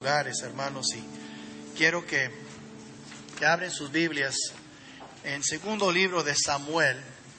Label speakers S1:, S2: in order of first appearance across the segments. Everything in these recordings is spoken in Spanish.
S1: Lugares, hermanos, y quiero que abren sus Biblias en segundo libro de Samuel,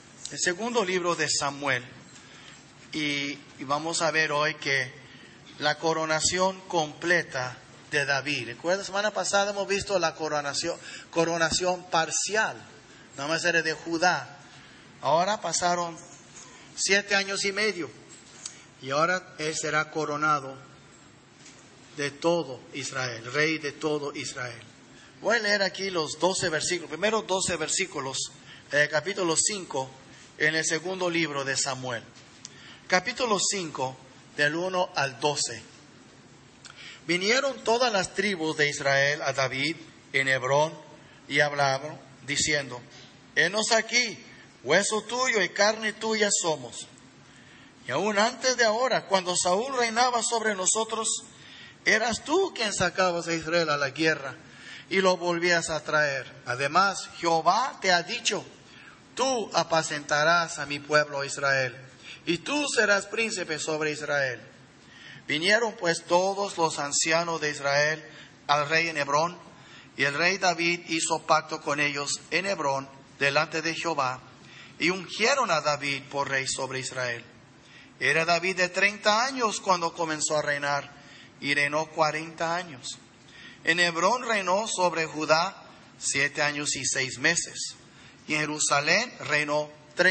S1: y vamos a ver hoy que la coronación completa de David. ¿Recuerda? La semana pasada hemos visto la coronación parcial, nada más era de Judá. Ahora pasaron 7 años y medio y ahora él será coronado de todo Israel, rey de todo Israel. Voy a leer aquí los 12 versículos, primeros 12 versículos del capítulo 5 en el segundo libro de Samuel. Capítulo 5, del 1 al 12. Vinieron todas las tribus de Israel a David en Hebrón y hablaban, diciendo: Henos aquí, hueso tuyo y carne tuya somos. Y aún antes de ahora, cuando Saúl reinaba sobre nosotros, eras tú quien sacabas a Israel a la guerra y lo volvías a traer. Además, Jehová te ha dicho: tú apacentarás a mi pueblo Israel, y tú serás príncipe sobre Israel. Vinieron pues todos los ancianos de Israel al rey en Hebrón, y el rey David hizo pacto con ellos en Hebrón delante de Jehová, y ungieron a David por rey sobre Israel. Era David de 30 años cuando comenzó a reinar, y reinó 40 años. En Hebrón reinó sobre Judá 7 años y 6 meses. Y en Jerusalén reinó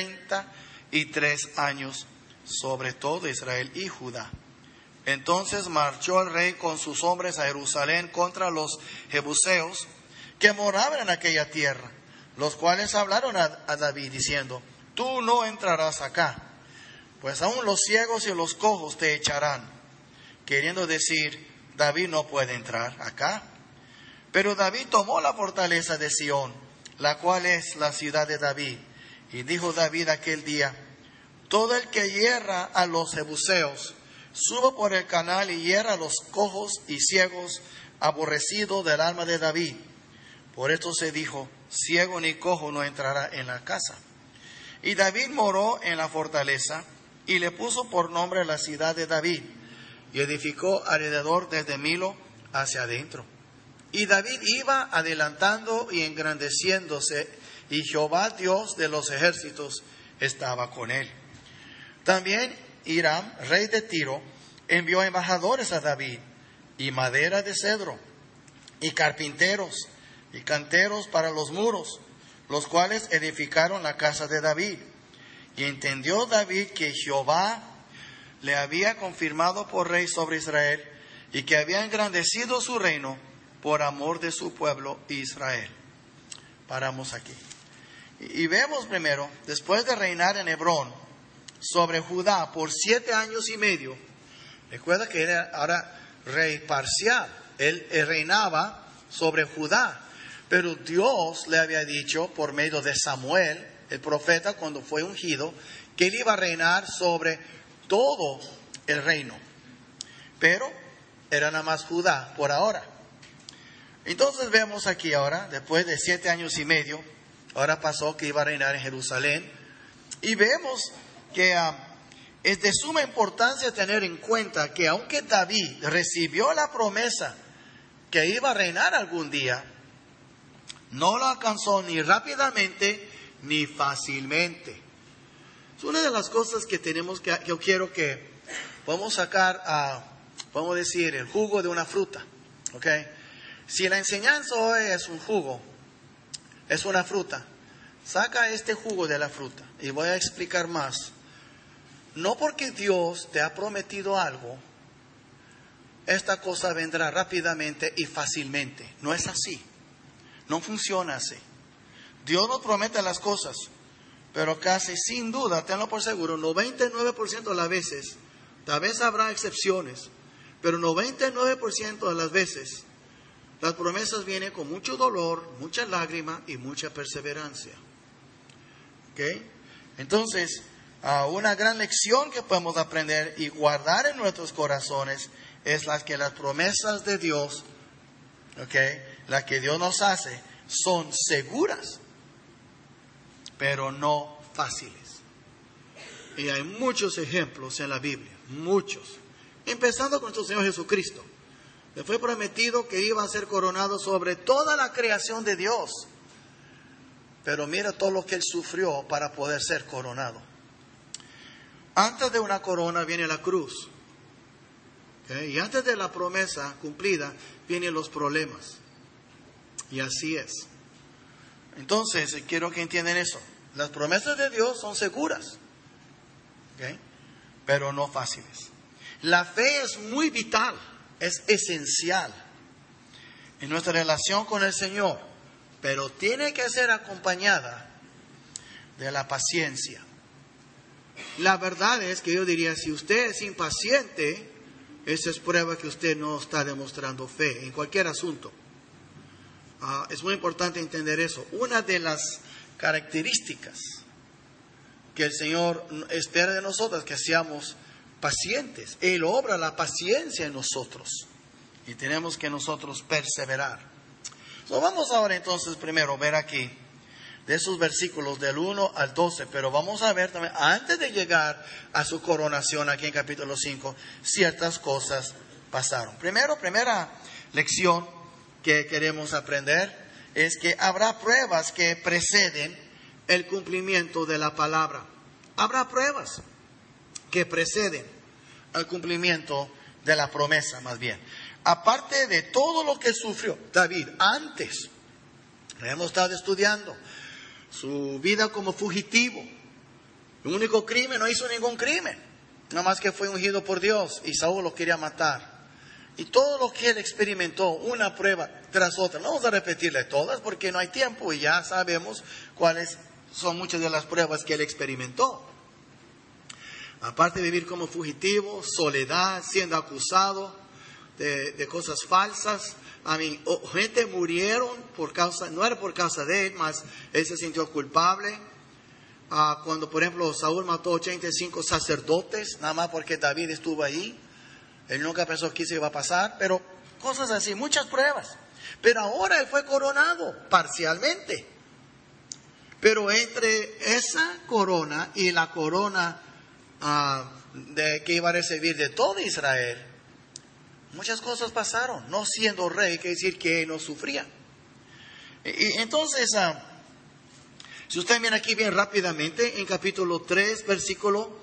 S1: 33 años sobre todo Israel y Judá. Entonces marchó el rey con sus hombres a Jerusalén contra los jebuseos que moraban en aquella tierra, los cuales hablaron a David diciendo: tú no entrarás acá, pues aún los ciegos y los cojos te echarán. Queriendo decir, David no puede entrar acá. Pero David tomó la fortaleza de Sión, la cual es la ciudad de David. Y dijo David aquel día: todo el que hierra a los jebuseos, suba por el canal y hierra a los cojos y ciegos, aborrecido del alma de David. Por esto se dijo: ciego ni cojo no entrará en la casa. Y David moró en la fortaleza y le puso por nombre la ciudad de David. Y edificó alrededor desde Milo hacia adentro. Y David iba adelantando y engrandeciéndose, y Jehová Dios de los ejércitos estaba con él. También Hiram, rey de Tiro, envió embajadores a David, y madera de cedro, y carpinteros, y canteros para los muros, los cuales edificaron la casa de David. Y entendió David que Jehová le había confirmado por rey sobre Israel, y que había engrandecido su reino por amor de su pueblo Israel. Paramos aquí. Y vemos primero, después de reinar en Hebrón sobre Judá por 7 años y medio, recuerda que era ahora rey parcial, él reinaba sobre Judá, pero Dios le había dicho por medio de Samuel, el profeta, cuando fue ungido, que él iba a reinar sobre todo el reino, pero era nada más Judá por ahora. Entonces vemos aquí ahora, después de 7 años y medio, ahora pasó que iba a reinar en Jerusalén, y vemos que es de suma importancia tener en cuenta que aunque David recibió la promesa que iba a reinar algún día, no lo alcanzó ni rápidamente ni fácilmente. Es una de las cosas que tenemos que yo quiero que podamos sacar, vamos a decir, el jugo de una fruta. ¿Ok? Si la enseñanza hoy es un jugo, es una fruta, saca este jugo de la fruta. Y voy a explicar más. No porque Dios te ha prometido algo, esta cosa vendrá rápidamente y fácilmente. No es así. No funciona así. Dios nos promete las cosas, pero casi sin duda, tenlo por seguro, 99% de las veces, tal vez habrá excepciones, pero 99% de las veces, las promesas vienen con mucho dolor, mucha lágrima y mucha perseverancia. ¿Ok? Entonces, una gran lección que podemos aprender y guardar en nuestros corazones es que las promesas de Dios, ¿ok?, las que Dios nos hace, son seguras, pero no fáciles. Y hay muchos ejemplos en la Biblia, muchos. Empezando con nuestro Señor Jesucristo. Le fue prometido que iba a ser coronado sobre toda la creación de Dios. Pero mira todo lo que él sufrió para poder ser coronado. Antes de una corona viene la cruz. ¿Okay? Y antes de la promesa cumplida vienen los problemas. Y así es. Entonces, quiero que entiendan eso. Las promesas de Dios son seguras. ¿Okay? Pero no fáciles. La fe es muy vital. Es esencial en nuestra relación con el Señor, pero tiene que ser acompañada de la paciencia. La verdad es que yo diría, si usted es impaciente, esa es prueba que usted no está demostrando fe en cualquier asunto. Es muy importante entender eso. Una de las características que el Señor espera de nosotros es que seamos pacientes. Él obra la paciencia en nosotros y tenemos que nosotros perseverar. Vamos ahora entonces primero ver aquí de esos versículos del 1 al 12, pero vamos a ver también antes de llegar a su coronación aquí en capítulo 5, ciertas cosas pasaron. Primera lección que queremos aprender es que habrá pruebas que preceden el cumplimiento de la palabra. Habrá pruebas que preceden al cumplimiento de la promesa, más bien. Aparte de todo lo que sufrió David antes, hemos estado estudiando su vida como fugitivo. El único crimen, no hizo ningún crimen, nada más que fue ungido por Dios y Saúl lo quería matar. Y todo lo que él experimentó, una prueba tras otra. No vamos a repetirle todas porque no hay tiempo y ya sabemos cuáles son muchas de las pruebas que él experimentó. Aparte de vivir como fugitivo, soledad, siendo acusado de cosas falsas. Gente murieron por causa, no era por causa de él, mas él se sintió culpable. Cuando, por ejemplo, Saúl mató 85 sacerdotes, nada más porque David estuvo ahí. Él nunca pensó que eso iba a pasar, pero cosas así, muchas pruebas. Pero ahora él fue coronado parcialmente. Pero entre esa corona y la corona que iba a recibir de todo Israel, muchas cosas pasaron. No siendo rey, quiere decir que no sufría. Y entonces, si usted mira aquí bien rápidamente, en capítulo 3, versículo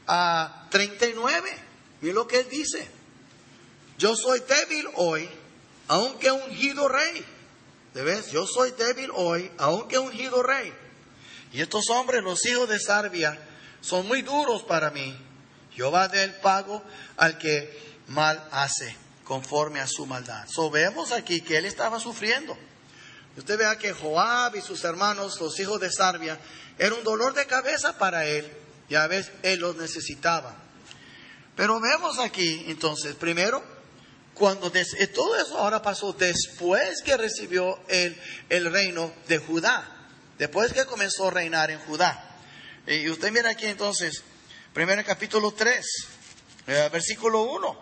S1: 39, mire lo que él dice. Yo soy débil hoy, aunque ungido rey. ¿Ves? Yo soy débil hoy, aunque ungido rey. Y estos hombres, los hijos de Sarbia, son muy duros para mí. Jehová dé el pago al que mal hace, conforme a su maldad. Vemos aquí que él estaba sufriendo. Usted vea que Joab y sus hermanos, los hijos de Sarbia, era un dolor de cabeza para él. Y a veces él los necesitaba. Pero vemos aquí, entonces, primero, cuando todo eso ahora pasó después que recibió el reino de Judá. Después que comenzó a reinar en Judá. Y usted mira aquí entonces, primero capítulo 3, versículo 1.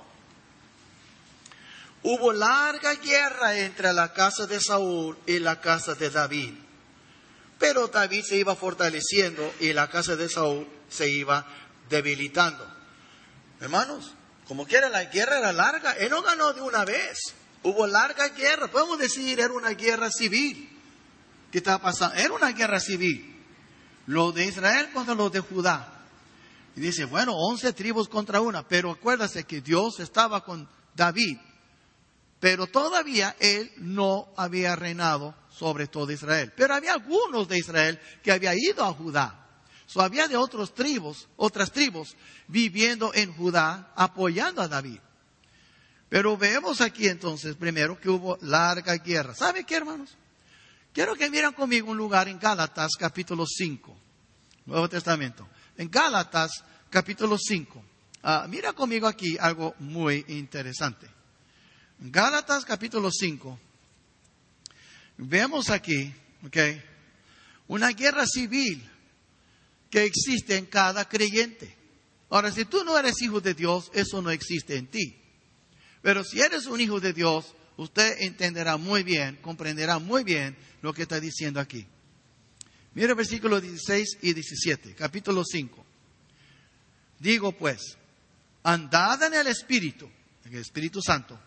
S1: Hubo larga guerra entre la casa de Saúl y la casa de David. Pero David se iba fortaleciendo y la casa de Saúl se iba debilitando. Hermanos, como quiera, la guerra era larga. Él no ganó de una vez. Hubo larga guerra. Podemos decir, era una guerra civil. ¿Qué estaba pasando? Era una guerra civil. Lo de Israel contra los de Judá. Y dice, bueno, 11 tribus contra una. Pero acuérdase que Dios estaba con David. Pero todavía él no había reinado sobre todo Israel. Pero había algunos de Israel que habían ido a Judá. Había de otras tribus viviendo en Judá, apoyando a David. Pero vemos aquí entonces, primero, que hubo larga guerra. ¿Sabe qué, hermanos? Quiero que miren conmigo un lugar en Gálatas, capítulo 5. Nuevo Testamento. En Gálatas, capítulo 5. Mira conmigo aquí algo muy interesante. En Gálatas, capítulo 5. Vemos aquí, una guerra civil que existe en cada creyente. Ahora, si tú no eres hijo de Dios, eso no existe en ti. Pero si eres un hijo de Dios, usted entenderá muy bien, comprenderá muy bien lo que está diciendo aquí. Mira versículos 16 y 17, capítulo 5. Digo pues, andad en el Espíritu Santo,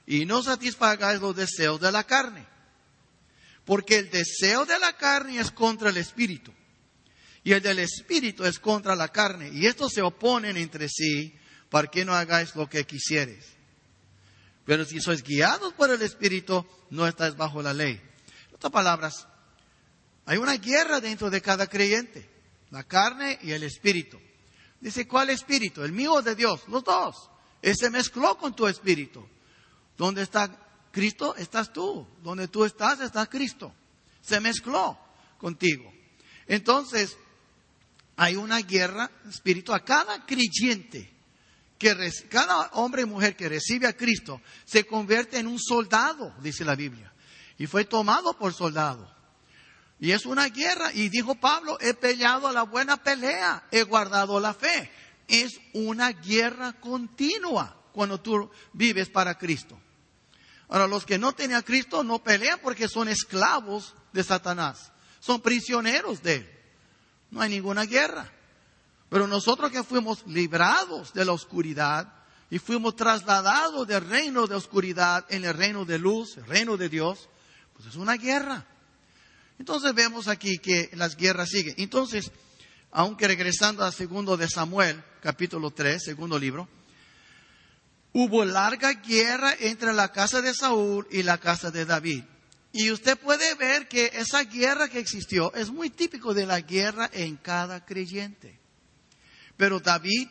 S1: y no satisfagáis los deseos de la carne. Porque el deseo de la carne es contra el espíritu, y el del espíritu es contra la carne, y estos se oponen entre sí, para que no hagáis lo que quisieres. Pero si sois guiados por el espíritu, no estáis bajo la ley. En otras palabras, hay una guerra dentro de cada creyente, la carne y el espíritu. Dice, ¿cuál espíritu? ¿El mío o de Dios? Los dos. Él se mezcló con tu espíritu. ¿Dónde está Cristo? Estás tú. Donde tú estás, está Cristo. Se mezcló contigo. Entonces, hay una guerra espiritual. Cada creyente, cada hombre y mujer que recibe a Cristo, se convierte en un soldado, dice la Biblia. Y fue tomado por soldado. Y es una guerra. Y dijo Pablo, he peleado la buena pelea, he guardado la fe. Es una guerra continua cuando tú vives para Cristo. Ahora, los que no tienen a Cristo no pelean porque son esclavos de Satanás. Son prisioneros de él. No hay ninguna guerra. Pero nosotros que fuimos librados de la oscuridad y fuimos trasladados del reino de oscuridad en el reino de luz, el reino de Dios, pues es una guerra. Entonces vemos aquí que las guerras siguen. Entonces, aunque regresando a 2 de Samuel, capítulo 3, segundo libro, hubo larga guerra entre la casa de Saúl y la casa de David. Y usted puede ver que esa guerra que existió es muy típico de la guerra en cada creyente. Pero David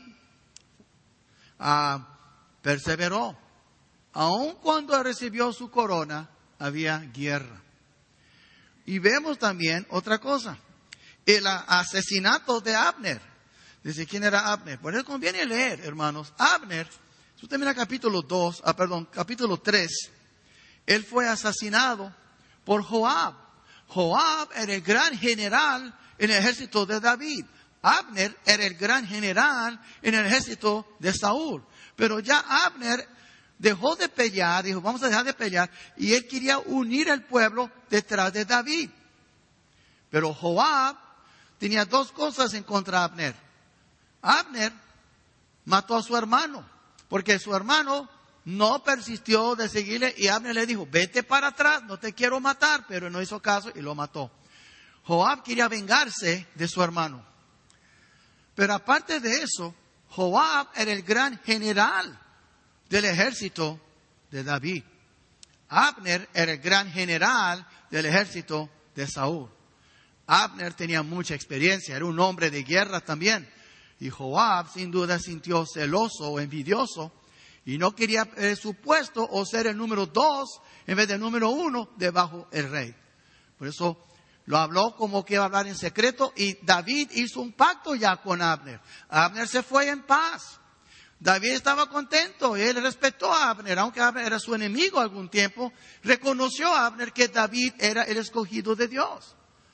S1: perseveró. Aun cuando recibió su corona, había guerra. Y vemos también otra cosa. El asesinato de Abner. Dice, ¿quién era Abner? Por eso conviene leer, hermanos. Abner, si usted mira capítulo 3, él fue asesinado por Joab. Joab era el gran general en el ejército de David. Abner era el gran general en el ejército de Saúl. Pero ya Abner dejó de pelear, dijo, vamos a dejar de pelear, y él quería unir al pueblo detrás de David. Pero Joab tenía dos cosas en contra de Abner. Abner mató a su hermano, porque su hermano no persistió de seguirle, y Abner le dijo, vete para atrás, no te quiero matar, pero no hizo caso y lo mató. Joab quería vengarse de su hermano. Pero aparte de eso, Joab era el gran general del ejército de David. Abner era el gran general del ejército de Saúl. Abner tenía mucha experiencia, era un hombre de guerra también. Y Joab sin duda sintió celoso o envidioso y no quería su puesto o ser el número 2 en vez del número 1 debajo del rey. Por eso lo habló como que iba a hablar en secreto, y David hizo un pacto ya con Abner. Abner se fue en paz. David estaba contento, él respetó a Abner, aunque Abner era su enemigo algún tiempo, reconoció a Abner que David era el escogido de Dios.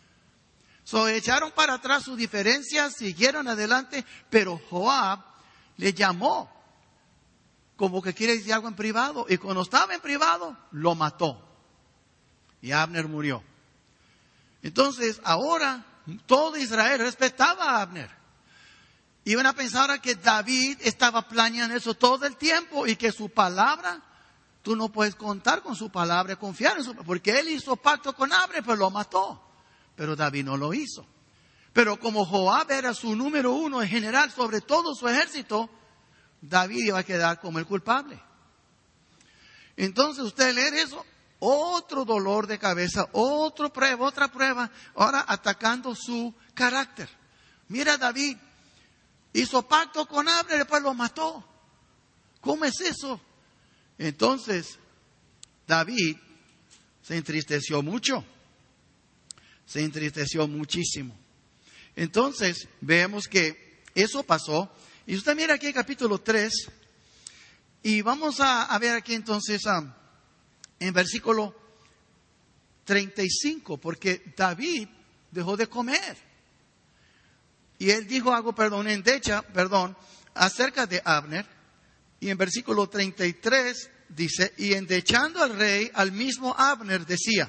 S1: Echaron para atrás sus diferencias, siguieron adelante, pero Joab le llamó, como que quiere decir algo en privado, y cuando estaba en privado, lo mató. Y Abner murió. Entonces, ahora, todo Israel respetaba a Abner. Iban a pensar que David estaba planeando eso todo el tiempo y que su palabra, tú no puedes contar con su palabra, confiar en su palabra, porque él hizo pacto con Abner, pero lo mató. Pero David no lo hizo. Pero como Joab era su número 1 en general sobre todo su ejército, David iba a quedar como el culpable. Entonces usted lee eso, otro dolor de cabeza, otra prueba, ahora atacando su carácter. Mira, David hizo pacto con Abner y después lo mató. ¿Cómo es eso? Entonces, David se entristeció mucho. Se entristeció muchísimo. Entonces, vemos que eso pasó. Y usted mira aquí el capítulo 3. Y vamos a ver aquí entonces en versículo 35. Porque David dejó de comer. Y él dijo algo, acerca de Abner. Y en versículo 33 dice, y endechando al rey, al mismo Abner decía,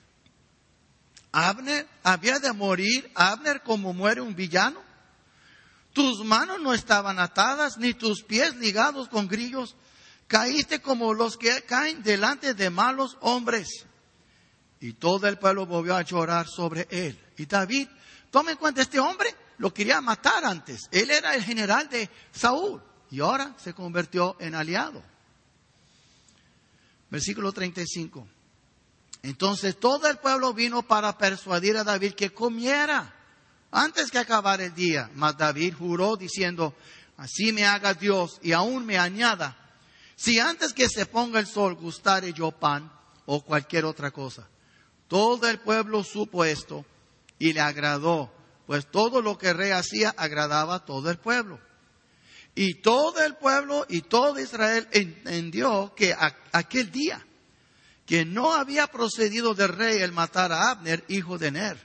S1: Abner había de morir, Abner como muere un villano. Tus manos no estaban atadas, ni tus pies ligados con grillos.
S2: caíste como los que caen delante de malos hombres. Y todo el pueblo volvió a llorar sobre él. Y David, tome en cuenta, este hombre lo quería matar antes. Él era el general de Saúl y ahora se convirtió en aliado. Versículo 35. Entonces todo el pueblo vino para persuadir a David que comiera antes que acabara el día. Mas David juró diciendo, así me haga Dios y aún me añada, si antes que se ponga el sol gustare yo pan o cualquier otra cosa. Todo el pueblo supo esto y le agradó, pues todo lo que el rey hacía agradaba a todo el pueblo. Y todo el pueblo y todo Israel entendió que aquel día, que no había procedido del rey el matar a Abner, hijo de Ner.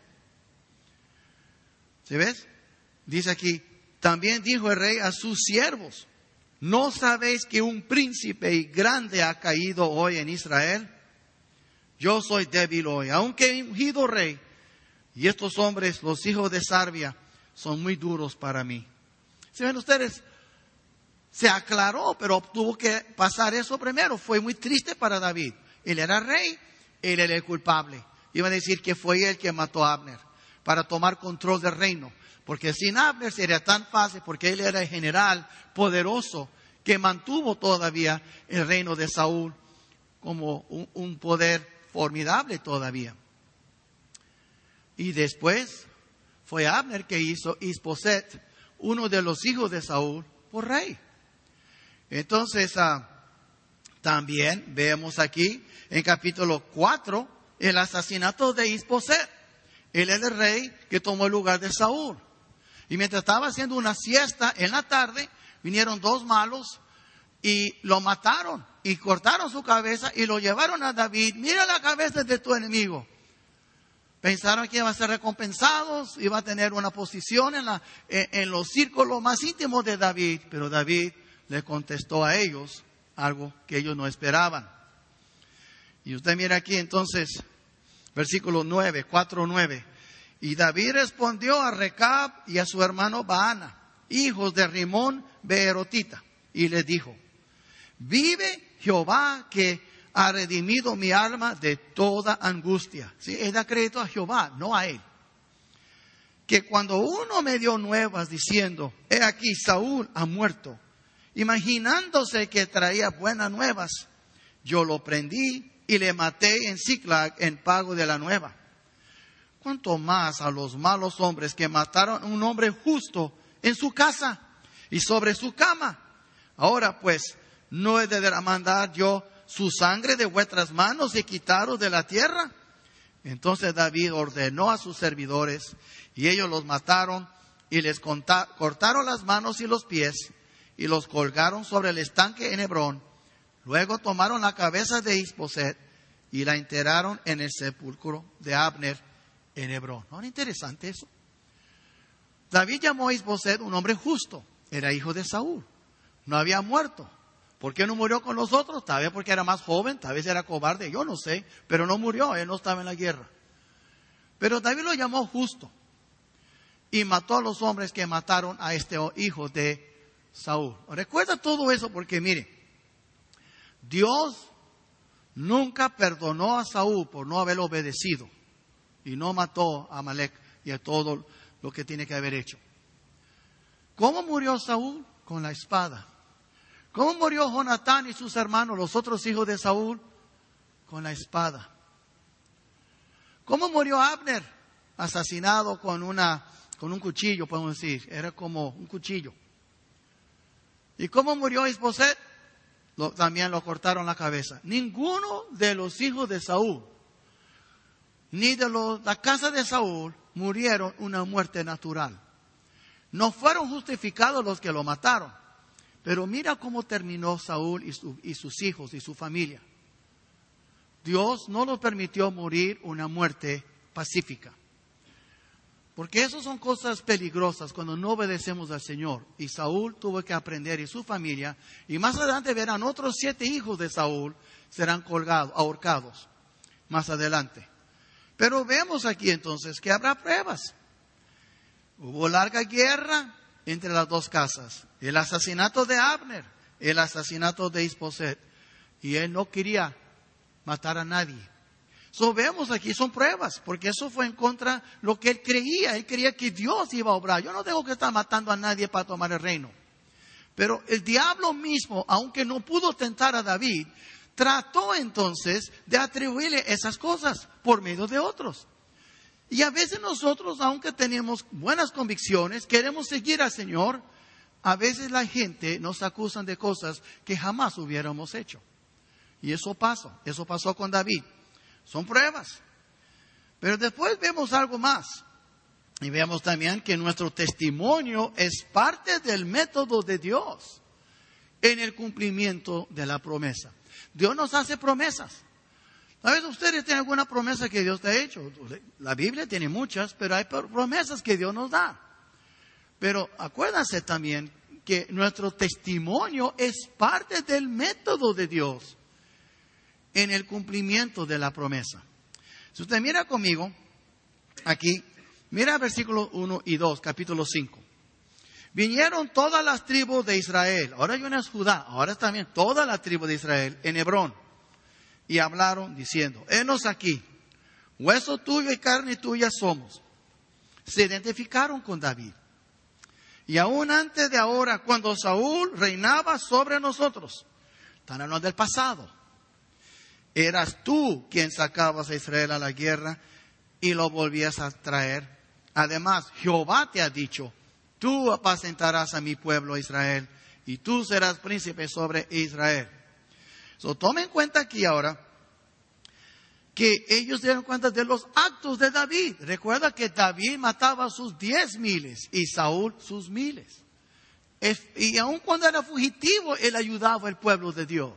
S2: ¿Sí ves? Dice aquí, también dijo el rey a sus siervos, ¿no sabéis que un príncipe y grande ha caído hoy en Israel? Yo soy débil hoy, aunque he ungido rey. Y estos hombres, los hijos de Sarbia, son muy duros para mí. ¿Sí ven ustedes? Se aclaró, pero tuvo que pasar eso primero. Fue muy triste para David. Él era rey, él era el culpable. Iba a decir que fue él que mató a Abner para tomar control del reino. Porque sin Abner sería tan fácil, porque él era el general poderoso que mantuvo todavía el reino de Saúl como un poder formidable todavía. Y después fue Abner que hizo Isboset, uno de los hijos de Saúl, por rey. Entonces, también vemos aquí en capítulo 4 el asesinato de Isboset. Él es el rey que tomó el lugar de Saúl. Y mientras estaba haciendo una siesta en la tarde, vinieron dos malos y lo mataron y cortaron su cabeza y lo llevaron a David. Mira la cabeza de tu enemigo. Pensaron que iba a ser recompensados, iba a tener una posición en los círculos más íntimos de David. Pero David le contestó a ellos algo que ellos no esperaban. Y usted mira aquí entonces, versículo 9, 4:9. Y David respondió a Recab y a su hermano Baana, hijos de Rimón Beerotita, y les dijo, vive Jehová que ha redimido mi alma de toda angustia. ¿Sí? Él da crédito a Jehová, no a él. Que cuando uno me dio nuevas diciendo, he aquí Saúl ha muerto, imaginándose que traía buenas nuevas, yo lo prendí y le maté en Siclag en pago de la nueva. Cuanto más a los malos hombres que mataron a un hombre justo en su casa y sobre su cama. Ahora pues, ¿no he de demandar yo su sangre de vuestras manos y quitaros de la tierra? Entonces David ordenó a sus servidores y ellos los mataron y les cortaron las manos y los pies y los colgaron sobre el estanque en Hebrón. Luego tomaron la cabeza de Isboset y la enterraron en el sepulcro de Abner en Hebrón. ¿No es interesante eso? David llamó a Isboset un hombre justo. Era hijo de Saúl. No había muerto. ¿Por qué no murió con los otros? Tal vez porque era más joven, tal vez era cobarde, yo no sé. Pero no murió, él no estaba en la guerra. Pero David lo llamó justo. Y mató a los hombres que mataron a este hijo de Saúl. Recuerda todo eso porque mire, Dios nunca perdonó a Saúl por no haberlo obedecido. Y no mató a Amalek y a todo lo que tiene que haber hecho. ¿Cómo murió Saúl? Con la espada. ¿Cómo murió Jonatán y sus hermanos, los otros hijos de Saúl? Con la espada. ¿Cómo murió Abner? Asesinado con un cuchillo, podemos decir. Era como un cuchillo. ¿Y cómo murió Isboset? También lo cortaron la cabeza. Ninguno de los hijos de Saúl ni de la casa de Saúl murieron una muerte natural. No fueron justificados los que lo mataron. Pero mira cómo terminó Saúl y sus hijos y su familia. Dios no los permitió morir una muerte pacífica. Porque eso son cosas peligrosas cuando no obedecemos al Señor. Y Saúl tuvo que aprender y su familia. Y más adelante verán otros 7 hijos de Saúl serán colgados, ahorcados. Más adelante. Pero vemos aquí entonces que habrá pruebas. Hubo larga guerra entre las dos casas. El asesinato de Abner. el asesinato de Isboset. Y él no quería matar a nadie. Vemos aquí, son pruebas, porque eso fue en contra de lo que él creía. Él creía que Dios iba a obrar. Yo no tengo que estar matando a nadie para tomar el reino. Pero el diablo mismo, aunque no pudo tentar a David, trató entonces de atribuirle esas cosas por medio de otros. Y a veces nosotros, aunque tenemos buenas convicciones, queremos seguir al Señor, a veces la gente nos acusa de cosas que jamás hubiéramos hecho. Y eso pasó con David. Son pruebas. Pero después vemos algo más. Y vemos también que nuestro testimonio es parte del método de Dios en el cumplimiento de la promesa. Dios nos hace promesas. ¿Sabes? Ustedes tienen alguna promesa que Dios te ha hecho. La Biblia tiene muchas, pero hay promesas que Dios nos da. Pero acuérdense también que nuestro testimonio es parte del método de Dios en el cumplimiento de la promesa. Si usted mira conmigo, aquí, mira versículos 1 y 2, capítulo 5. Vinieron todas las tribus de Israel, ahora ya no es Judá, ahora es también toda la tribu de Israel, en Hebrón. Y hablaron diciendo, henos aquí, hueso tuyo y carne tuya somos. Se identificaron con David. Y aún antes de ahora, cuando Saúl reinaba sobre nosotros, están hablando del pasado, eras tú quien sacabas a Israel a la guerra y lo volvías a traer. Además, Jehová te ha dicho, tú apacentarás a mi pueblo Israel y tú serás príncipe sobre Israel. Tome en cuenta aquí ahora que ellos dieron cuenta de los actos de David. Recuerda que David mataba a sus 10,000 y Saúl sus 1,000. Y aun cuando era fugitivo, él ayudaba al pueblo de Dios.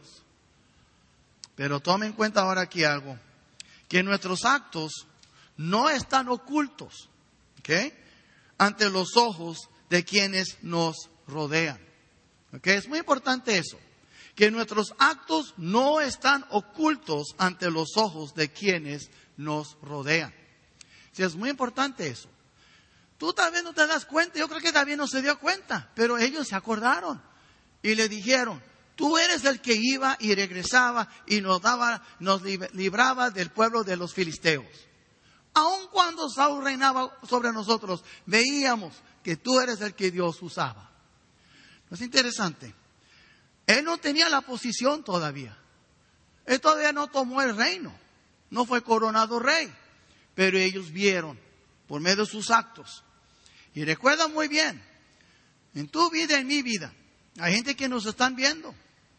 S2: Pero tome en cuenta ahora aquí algo, que nuestros actos no están ocultos, ¿ok?, ante los ojos de quienes nos rodean. ¿Ok? Es muy importante eso, que nuestros actos no están ocultos ante los ojos de quienes nos rodean. Sí, es muy importante eso. Tú tal vez no te das cuenta, yo creo que David no se dio cuenta, pero ellos se acordaron y le dijeron, tú eres el que iba y regresaba y nos libraba del pueblo de los filisteos. Aun cuando Saúl reinaba sobre nosotros, veíamos que tú eres el que Dios usaba. ¿No es interesante? Él no tenía la posición todavía. Él todavía no tomó el reino. No fue coronado rey. Pero ellos vieron por medio de sus actos. Y recuerda muy bien, en tu vida y en mi vida, hay gente que nos están viendo.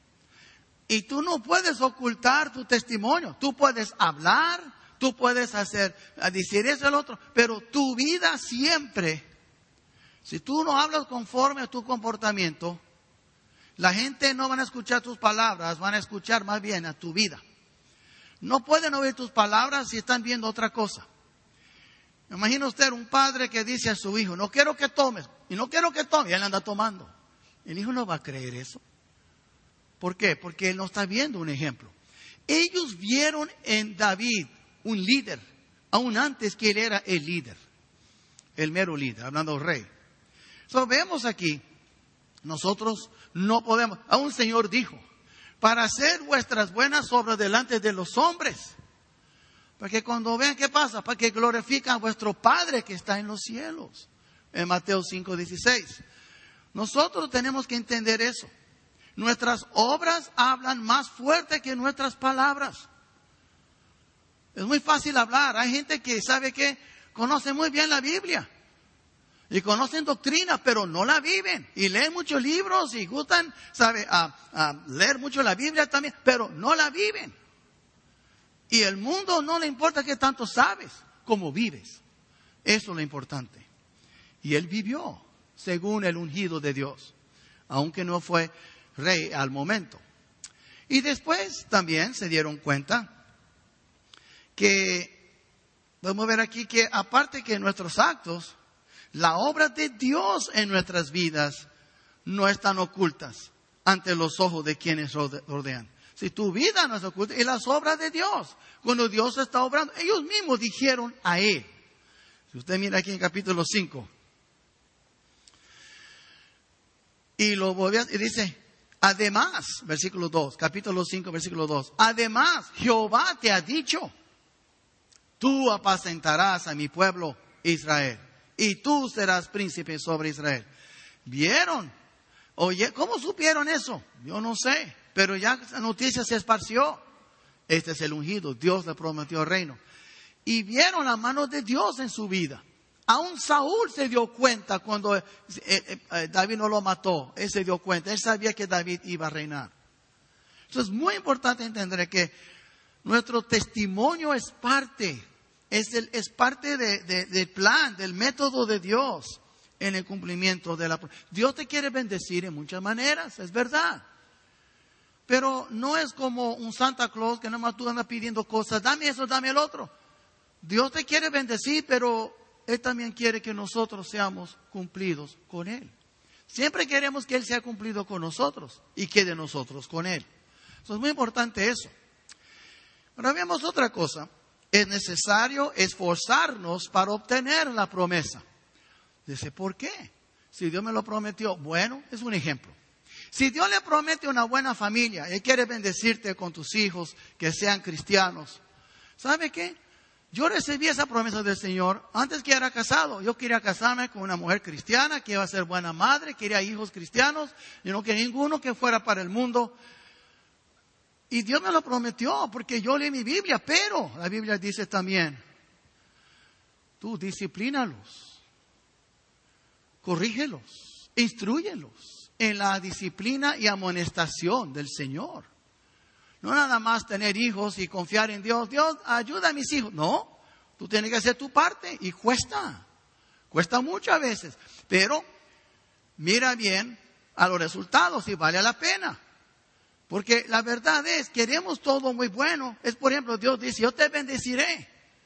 S2: Y tú no puedes ocultar tu testimonio. Tú puedes hablar, tú puedes decir eso al otro, pero tu vida siempre, si tú no hablas conforme a tu comportamiento, la gente no van a escuchar tus palabras, van a escuchar más bien a tu vida. No pueden oír tus palabras si están viendo otra cosa. Imagina usted un padre que dice a su hijo, no quiero que tomes, y no quiero que tomes, y él anda tomando. El hijo no va a creer eso. ¿Por qué? Porque él no está viendo un ejemplo. Ellos vieron en David un líder, aún antes que él era el líder, el mero líder, hablando del rey. Vemos aquí, nosotros no podemos, aún el Señor dijo, para hacer vuestras buenas obras delante de los hombres, para que cuando vean qué pasa, para que glorifiquen a vuestro Padre que está en los cielos, en Mateo 5:16. Nosotros tenemos que entender eso. Nuestras obras hablan más fuerte que nuestras palabras. Es muy fácil hablar. Hay gente que sabe que conoce muy bien la Biblia y conocen doctrina, pero no la viven. Y leen muchos libros y gustan, leer mucho la Biblia también, pero no la viven. Y el mundo no le importa qué tanto sabes, como vives. Eso es lo importante. Y él vivió según el ungido de Dios, aunque no fue rey al momento. Y después también se dieron cuenta que, vamos a ver aquí que aparte que nuestros actos, la obra de Dios en nuestras vidas no están ocultas ante los ojos de quienes rodean. Si tu vida no es oculta, y las obras de Dios, cuando Dios está obrando, ellos mismos dijeron a él. Si usted mira aquí en capítulo 5, y lo volvió y dice, Además, versículo 2, capítulo 5, versículo 2. Además, Jehová te ha dicho, tú apacentarás a mi pueblo Israel, y tú serás príncipe sobre Israel. ¿Vieron? Oye, ¿cómo supieron eso? Yo no sé, pero ya la noticia se esparció. Este es el ungido, Dios le prometió el reino. Y vieron la mano de Dios en su vida. Aún Saúl se dio cuenta cuando David no lo mató. Él se dio cuenta. Él sabía que David iba a reinar. Entonces es muy importante entender que nuestro testimonio es parte. Es parte del plan, del método de Dios en el cumplimiento de la... Dios te quiere bendecir en muchas maneras, es verdad. Pero no es como un Santa Claus que nada más tú andas pidiendo cosas. Dame eso, dame el otro. Dios te quiere bendecir, pero Él también quiere que nosotros seamos cumplidos con Él. Siempre queremos que Él sea cumplido con nosotros y que de nosotros con Él. Eso es muy importante eso. Ahora vemos otra cosa. Es necesario esforzarnos para obtener la promesa. Dice, ¿por qué? Si Dios me lo prometió. Bueno, es un ejemplo. Si Dios le promete una buena familia, Él quiere bendecirte con tus hijos, que sean cristianos. ¿Sabe qué? Yo recibí esa promesa del Señor antes que era casado. Yo quería casarme con una mujer cristiana, que iba a ser buena madre, quería hijos cristianos. Yo no quería ninguno que fuera para el mundo. Y Dios me lo prometió porque yo leí mi Biblia, pero la Biblia dice también, tú disciplínalos, corrígelos, instrúyelos en la disciplina y amonestación del Señor. No nada más tener hijos y confiar en Dios. Dios, ayuda a mis hijos. No, tú tienes que hacer tu parte y cuesta mucho a veces. Pero mira bien a los resultados y vale la pena. Porque la verdad es, queremos todo muy bueno. Es, por ejemplo, Dios dice, yo te bendeciré.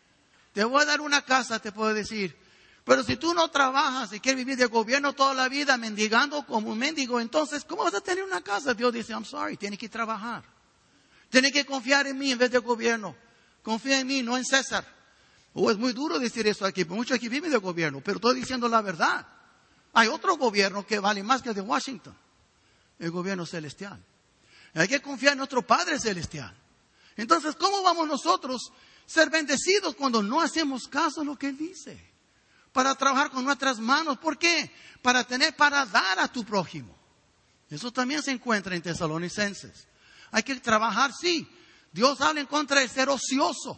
S2: Te voy a dar una casa, te puedo decir. Pero si tú no trabajas y quieres vivir de gobierno toda la vida mendigando como un mendigo, entonces, ¿cómo vas a tener una casa? Dios dice, I'm sorry, tienes que trabajar. Tienes que confiar en mí en vez de gobierno. Confía en mí, no en César. Es muy duro decir eso aquí, porque muchos aquí viven de gobierno, pero estoy diciendo la verdad. Hay otro gobierno que vale más que el de Washington, el gobierno celestial. Hay que confiar en nuestro Padre Celestial. Entonces, ¿cómo vamos nosotros a ser bendecidos cuando no hacemos caso a lo que Él dice? Para trabajar con nuestras manos. ¿Por qué? Para dar a tu prójimo. Eso también se encuentra en Tesalonicenses. Hay que trabajar, sí. Dios habla en contra de ser ocioso.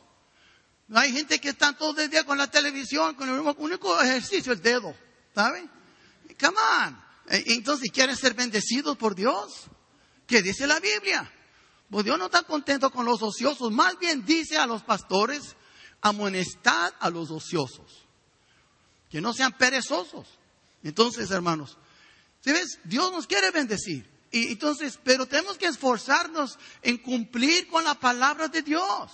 S2: Hay gente que está todo el día con la televisión, con el único ejercicio, el dedo. ¿Saben? Come on. Entonces, ¿quieren ser bendecidos por Dios? ¿Qué dice la Biblia? Pues Dios no está contento con los ociosos. Más bien dice a los pastores, amonestad a los ociosos. Que no sean perezosos. Entonces, hermanos, ¿sabes? Dios nos quiere bendecir. Y entonces, pero tenemos que esforzarnos en cumplir con la palabra de Dios.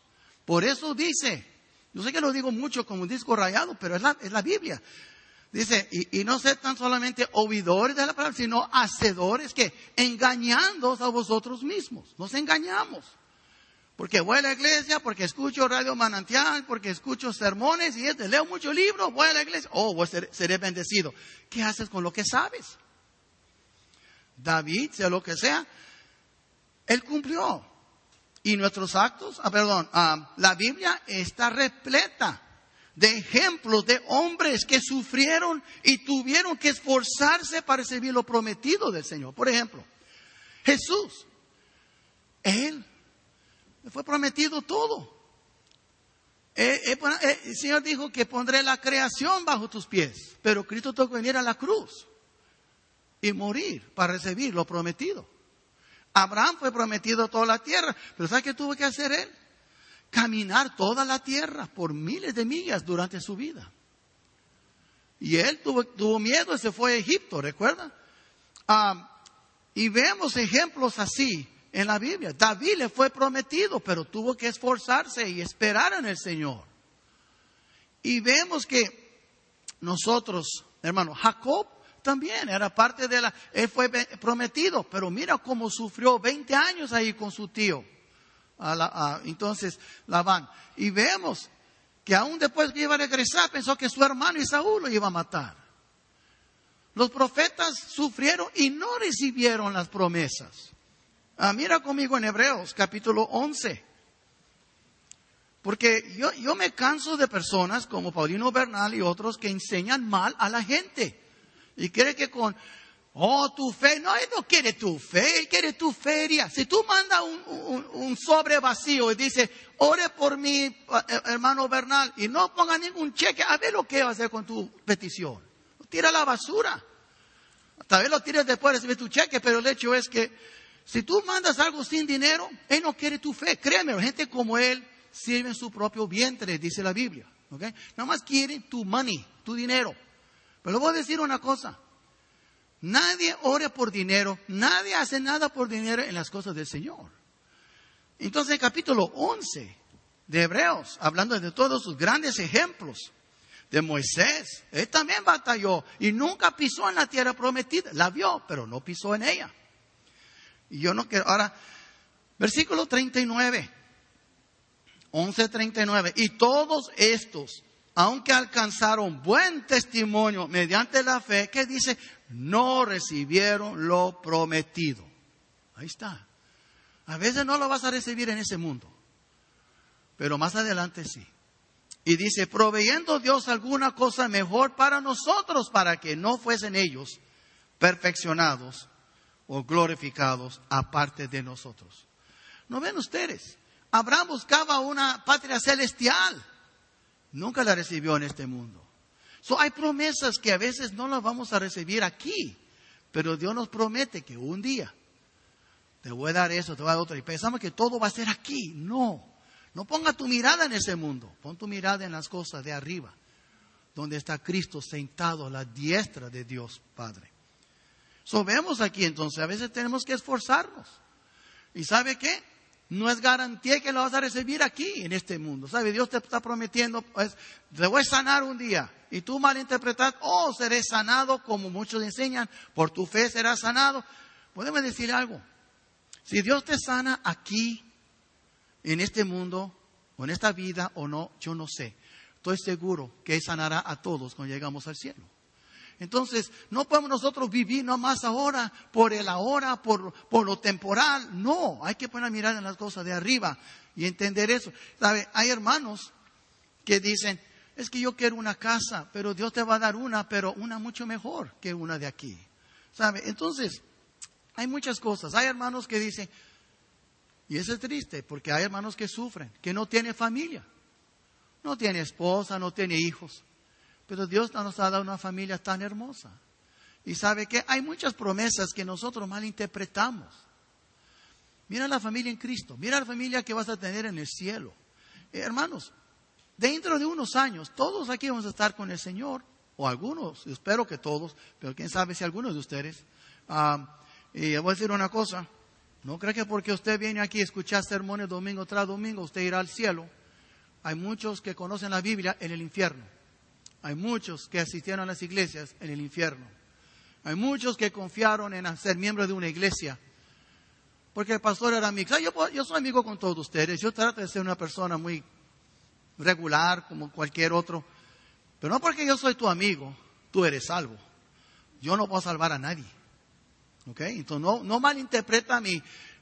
S2: Por eso dice, yo sé que lo digo mucho como un disco rayado, pero es la Biblia. Dice, y no ser tan solamente oidores de la palabra, sino hacedores, que engañándoos a vosotros mismos. Nos engañamos. Porque voy a la iglesia, porque escucho Radio Manantial, porque escucho sermones y leo muchos libros, voy a la iglesia. Seré bendecido. ¿Qué haces con lo que sabes? David, sea lo que sea, él cumplió. Y nuestros actos, la Biblia está repleta de ejemplos de hombres que sufrieron y tuvieron que esforzarse para recibir lo prometido del Señor. Por ejemplo, Jesús, Él le fue prometido todo. El Señor dijo que pondré la creación bajo tus pies, pero Cristo tuvo que venir a la cruz y morir para recibir lo prometido. Abraham fue prometido toda la tierra, pero ¿sabe qué tuvo que hacer él? Caminar toda la tierra por miles de millas durante su vida. Y él tuvo miedo y se fue a Egipto, ¿recuerdan? Y vemos ejemplos así en la Biblia. David le fue prometido, pero tuvo que esforzarse y esperar en el Señor. Y vemos que nosotros, hermano, Jacob también era parte de él fue prometido, pero mira cómo sufrió 20 años ahí con su tío. Entonces, Labán. Y vemos que aún después que iba a regresar, pensó que su hermano Esaú lo iba a matar. Los profetas sufrieron y no recibieron las promesas. Mira conmigo en Hebreos capítulo 11. Porque yo me canso de personas como Paulino Bernal y otros que enseñan mal a la gente. Y cree que tu fe. No, él no quiere tu fe, él quiere tu feria. Si tú mandas un sobre vacío y dice, ore por mi hermano Bernal, y no ponga ningún cheque, a ver lo que va a hacer con tu petición. Tira a la basura. Tal vez lo tires después de recibir tu cheque, pero el hecho es que si tú mandas algo sin dinero, él no quiere tu fe. Créeme, gente como él sirve en su propio vientre, dice la Biblia. ¿Okay? Nada más quieren tu money, tu dinero. Pero le voy a decir una cosa. Nadie ora por dinero, nadie hace nada por dinero en las cosas del Señor. Entonces, el capítulo 11 de Hebreos, hablando de todos sus grandes ejemplos, de Moisés, él también batalló y nunca pisó en la tierra prometida. La vio, pero no pisó en ella. Y yo no quiero. Ahora, versículo 39, 11:39. Y todos estos, aunque alcanzaron buen testimonio mediante la fe, ¿qué dice? No recibieron lo prometido. Ahí está. A veces no lo vas a recibir en ese mundo, pero más adelante sí. Y dice, proveyendo Dios alguna cosa mejor para nosotros, para que no fuesen ellos perfeccionados o glorificados aparte de nosotros. ¿No ven ustedes? Abraham buscaba una patria celestial. Nunca la recibió en este mundo. Hay promesas que a veces no las vamos a recibir aquí, pero Dios nos promete que un día te voy a dar eso, te voy a dar otro. Y pensamos que todo va a ser aquí. No ponga tu mirada en ese mundo. Pon tu mirada en las cosas de arriba, donde está Cristo sentado a la diestra de Dios Padre. Vemos aquí entonces, a veces tenemos que esforzarnos. ¿Y sabe qué? No es garantía que lo vas a recibir aquí, en este mundo. ¿Sabe? Dios te está prometiendo, pues, te voy a sanar un día. Y tú malinterpretas, seré sanado, como muchos enseñan, por tu fe serás sanado. Podemos decir algo. Si Dios te sana aquí, en este mundo, o en esta vida, o no, yo no sé. Estoy seguro que Él sanará a todos cuando llegamos al cielo. Entonces, no podemos nosotros vivir nomás ahora, por lo temporal. No, hay que poner a mirar en las cosas de arriba y entender eso. ¿Sabe? Hay hermanos que dicen, es que yo quiero una casa, pero Dios te va a dar una, pero una mucho mejor que una de aquí. ¿Sabe? Entonces, hay muchas cosas. Hay hermanos que dicen, y eso es triste, porque hay hermanos que sufren, que no tienen familia. No tiene esposa, no tiene hijos. Pero Dios nos ha dado una familia tan hermosa. Y sabe que hay muchas promesas que nosotros malinterpretamos. Mira la familia en Cristo. Mira la familia que vas a tener en el cielo. Hermanos, dentro de unos años, todos aquí vamos a estar con el Señor. O algunos, espero que todos, pero quién sabe si algunos de ustedes. Y voy a decir una cosa. No creo que porque usted viene aquí a escuchar sermones domingo tras domingo, usted irá al cielo. Hay muchos que conocen la Biblia en el infierno. Hay muchos que asistieron a las iglesias en el infierno. Hay muchos que confiaron en ser miembros de una iglesia, porque el pastor era amigo. Yo soy amigo con todos ustedes. Yo trato de ser una persona muy regular, como cualquier otro. Pero no porque yo soy tu amigo, tú eres salvo. Yo no puedo salvar a nadie. ¿Ok? Entonces no malinterpreta mi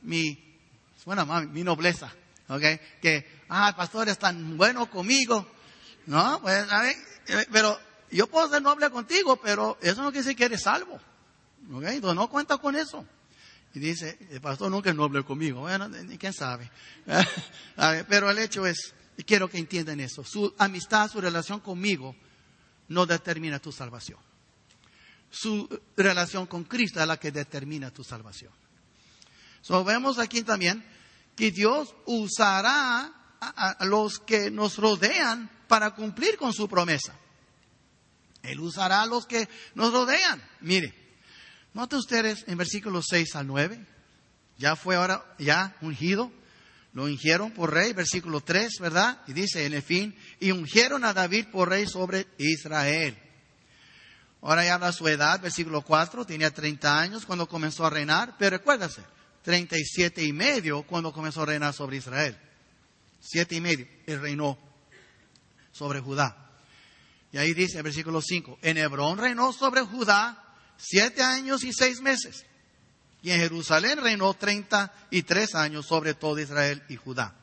S2: nobleza. ¿Ok? Que, el pastor es tan bueno conmigo. No, pues, ¿sabes? Pero yo puedo ser noble contigo, pero eso no quiere decir que eres salvo. ¿Okay? Entonces no cuenta con eso. Y dice, el pastor nunca es noble conmigo. Bueno, quién sabe. Pero el hecho es, y quiero que entiendan eso, su amistad, su relación conmigo no determina tu salvación. Su relación con Cristo es la que determina tu salvación. Vemos aquí también que Dios usará a los que nos rodean para cumplir con su promesa. Él usará a los que nos rodean. Mire, noten ustedes en versículos 6 al 9. Ya fue ahora, ya ungido. Lo ungieron por rey, versículo 3, ¿verdad? Y dice en el fin, y ungieron a David por rey sobre Israel. Ahora ya habla su edad, versículo 4, tenía 30 años cuando comenzó a reinar. Pero recuérdase, 37 y medio cuando comenzó a reinar sobre Israel. 7 y medio, él reinó sobre Judá. Y ahí dice, versículo 5, en Hebrón reinó sobre Judá 7 años y 6 meses. Y en Jerusalén reinó 33 años sobre todo Israel y Judá.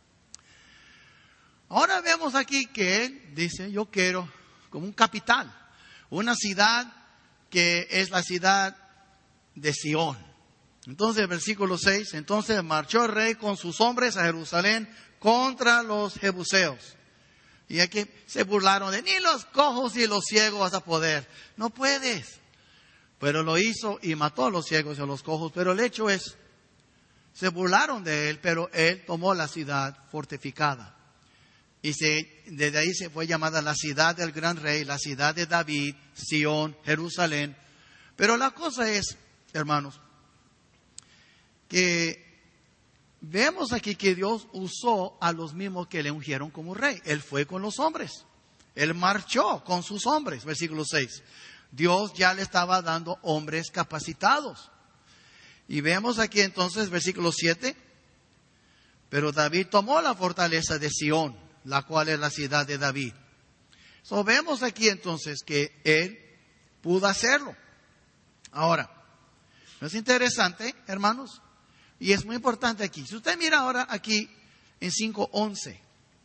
S2: Ahora vemos aquí que él dice, yo quiero como un capital, una ciudad que es la ciudad de Sión. Entonces, versículo 6, entonces marchó el rey con sus hombres a Jerusalén contra los jebuseos. Y aquí se burlaron de, ni los cojos y los ciegos vas a poder. No puedes. Pero lo hizo y mató a los ciegos y a los cojos. Pero el hecho es, se burlaron de él, pero él tomó la ciudad fortificada. Y desde ahí se fue llamada la ciudad del gran rey, la ciudad de David, Sión, Jerusalén. Pero la cosa es, hermanos, que vemos aquí que Dios usó a los mismos que le ungieron como rey. Él fue con los hombres. Él marchó con sus hombres, versículo 6. Dios ya le estaba dando hombres capacitados. Y vemos aquí entonces, versículo 7. Pero David tomó la fortaleza de Sión, la cual es la ciudad de David. So, vemos aquí entonces que él pudo hacerlo. Ahora, ¿no es interesante, hermanos? Y es muy importante aquí. Si usted mira ahora aquí en 5:11,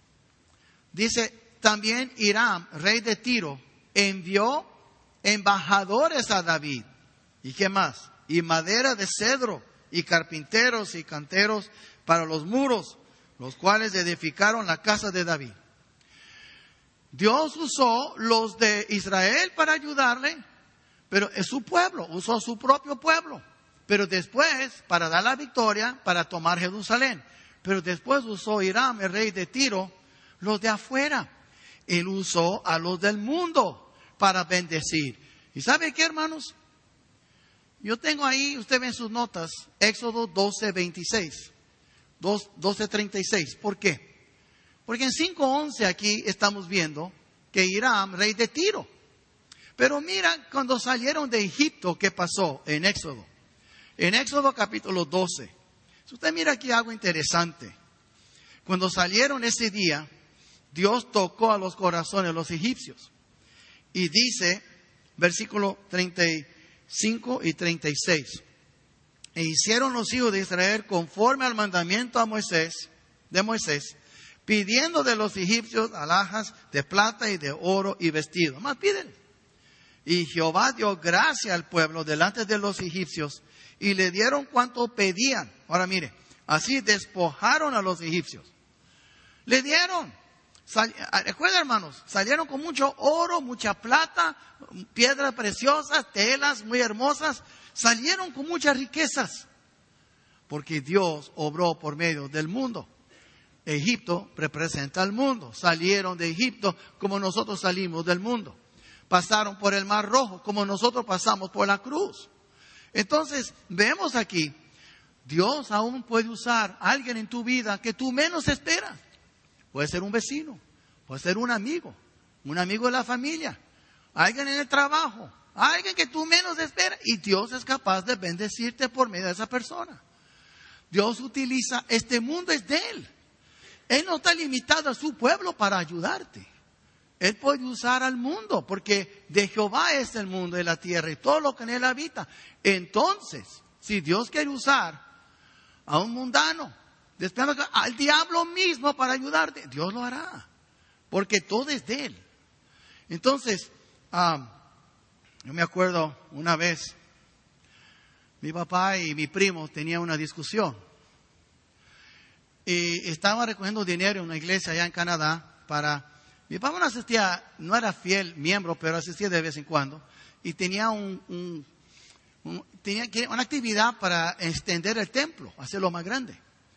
S2: dice, también Hiram, rey de Tiro, envió embajadores a David. ¿Y qué más? Y madera de cedro, y carpinteros y canteros para los muros, los cuales edificaron la casa de David. Dios usó los de Israel para ayudarle, pero es su pueblo, usó su propio pueblo. Pero después, para dar la victoria, para tomar Jerusalén. Pero después usó Hiram, el rey de Tiro, los de afuera. Él usó a los del mundo para bendecir. ¿Y sabe qué, hermanos? Yo tengo ahí, usted ve en sus notas, Éxodo 12:26, 12:36. ¿Por qué? Porque en 5:11 aquí estamos viendo que Hiram, rey de Tiro. Pero mira, cuando salieron de Egipto, ¿qué pasó en Éxodo? En Éxodo capítulo 12. Si usted mira aquí algo interesante. Cuando salieron ese día, Dios tocó a los corazones de los egipcios. Y dice, versículo 35 y 36. E hicieron los hijos de Israel conforme al mandamiento de Moisés, pidiendo de los egipcios alhajas de plata y de oro y vestidos. Más piden. Y Jehová dio gracia al pueblo delante de los egipcios y le dieron cuanto pedían. Ahora mire, así despojaron a los egipcios. Le dieron. Recuerda, hermanos, salieron con mucho oro, mucha plata, piedras preciosas, telas muy hermosas. Salieron con muchas riquezas. Porque Dios obró por medio del mundo. Egipto representa al mundo. Salieron de Egipto como nosotros salimos del mundo. Pasaron por el Mar Rojo como nosotros pasamos por la cruz. Entonces, vemos aquí, Dios aún puede usar a alguien en tu vida que tú menos esperas. Puede ser un vecino, puede ser un amigo de la familia, alguien en el trabajo, alguien que tú menos esperas. Y Dios es capaz de bendecirte por medio de esa persona. Dios utiliza, este mundo es de Él. Él no está limitado a su pueblo para ayudarte. Él puede usar al mundo, porque de Jehová es el mundo y la tierra y todo lo que en él habita. Entonces, si Dios quiere usar a un mundano, después al diablo mismo para ayudarte, Dios lo hará, porque todo es de él. Entonces, yo me acuerdo una vez, mi papá y mi primo tenían una discusión. Y estaban recogiendo dinero en una iglesia allá en Canadá para... Mi papá no asistía, no era fiel miembro, pero asistía de vez en cuando. Y tenía tenía una actividad para extender el templo, hacerlo más grande.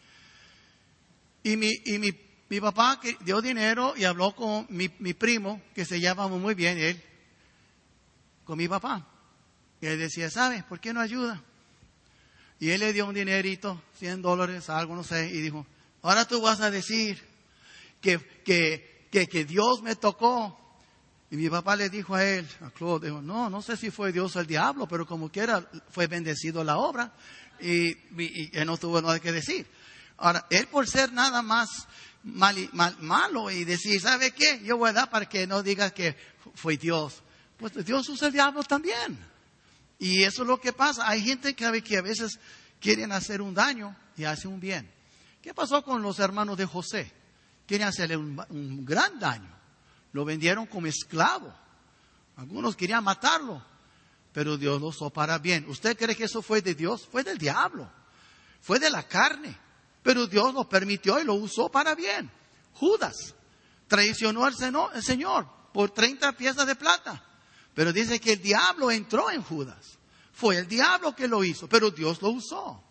S2: Y mi papá dio dinero y habló con mi primo, que se llamaba muy bien, él, con mi papá. Y él decía, ¿sabes por qué no ayuda? Y él le dio un dinerito, $100, algo, no sé, y dijo, ahora tú vas a decir que Dios me tocó. Y mi papá le dijo a él, a Claude, dijo, no sé si fue Dios o el diablo, pero como quiera fue bendecido la obra y él no tuvo nada que decir. Ahora, él por ser nada más malo y decir, ¿sabe qué? Yo voy a dar para que no diga que fue Dios. Pues Dios usa el diablo también. Y eso es lo que pasa. Hay gente que a veces quieren hacer un daño y hace un bien. ¿Qué pasó con los hermanos de José? Quieren hacerle un gran daño. Lo vendieron como esclavo. Algunos querían matarlo, pero Dios lo usó para bien. ¿Usted cree que eso fue de Dios? Fue del diablo. Fue de la carne. Pero Dios lo permitió y lo usó para bien. Judas traicionó al Señor por 30 piezas de plata. Pero dice que el diablo entró en Judas. Fue el diablo que lo hizo, pero Dios lo usó.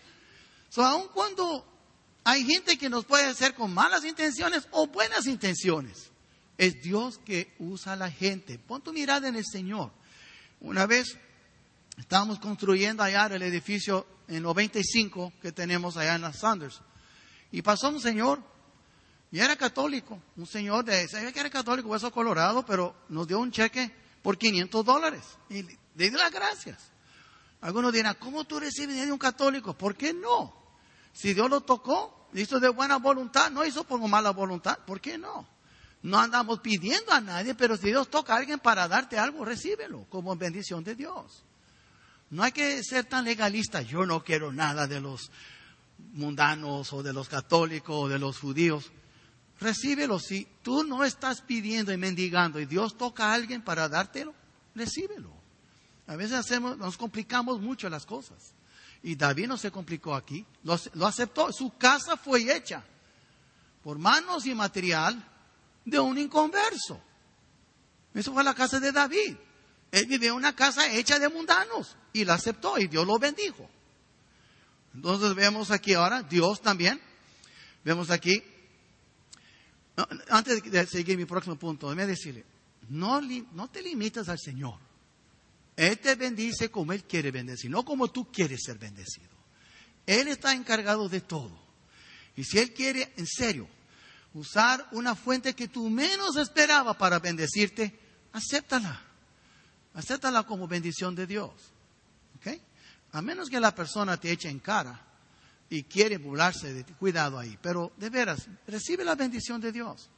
S2: Aun cuando hay gente que nos puede hacer con malas intenciones o buenas intenciones, es Dios que usa a la gente. Pon tu mirada en el Señor. Una vez estábamos construyendo allá el edificio en 95 que tenemos allá en las Sanders. Y pasó un señor, y era católico, un señor sabía que era católico, hueso colorado, pero nos dio un cheque por $500. Y le di las gracias. Algunos dirán, ¿cómo tú recibes dinero de un católico? ¿Por qué no? Si Dios lo tocó, lo hizo de buena voluntad, no hizo por mala voluntad, ¿por qué no? No andamos pidiendo a nadie, pero si Dios toca a alguien para darte algo, recíbelo como bendición de Dios. No hay que ser tan legalista. Yo no quiero nada de los mundanos o de los católicos o de los judíos. Recíbelo. Si tú no estás pidiendo y mendigando y Dios toca a alguien para dártelo, recíbelo. A veces nos complicamos mucho las cosas. Y David no se complicó aquí. Lo aceptó. Su casa fue hecha por manos y material de un inconverso. Eso fue la casa de David. Él vivía en una casa hecha de mundanos y la aceptó y Dios lo bendijo. Entonces vemos aquí ahora, Dios también. Vemos aquí, antes de seguir mi próximo punto, déjame decirle, no te limites al Señor. Él te bendice como Él quiere bendecir, no como tú quieres ser bendecido. Él está encargado de todo. Y si Él quiere, en serio, usar una fuente que tú menos esperabas para bendecirte, acéptala. Acéptala como bendición de Dios. ¿Okay? A menos que la persona te eche en cara y quiere burlarse de ti, cuidado ahí. Pero de veras, recibe la bendición de Dios.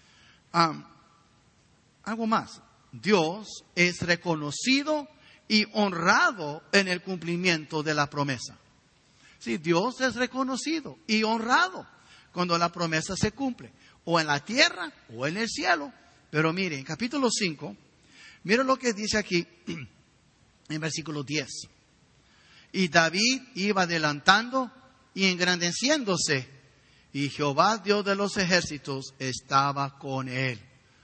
S2: Algo más. Dios es reconocido y honrado en el cumplimiento de la promesa. Sí, Dios es reconocido y honrado cuando la promesa se cumple, o en la tierra o en el cielo. Pero mire, en capítulo 5, mire lo que dice aquí en versículo 10. Y David iba adelantando y engrandeciéndose, y Jehová, Dios de los ejércitos, estaba con él.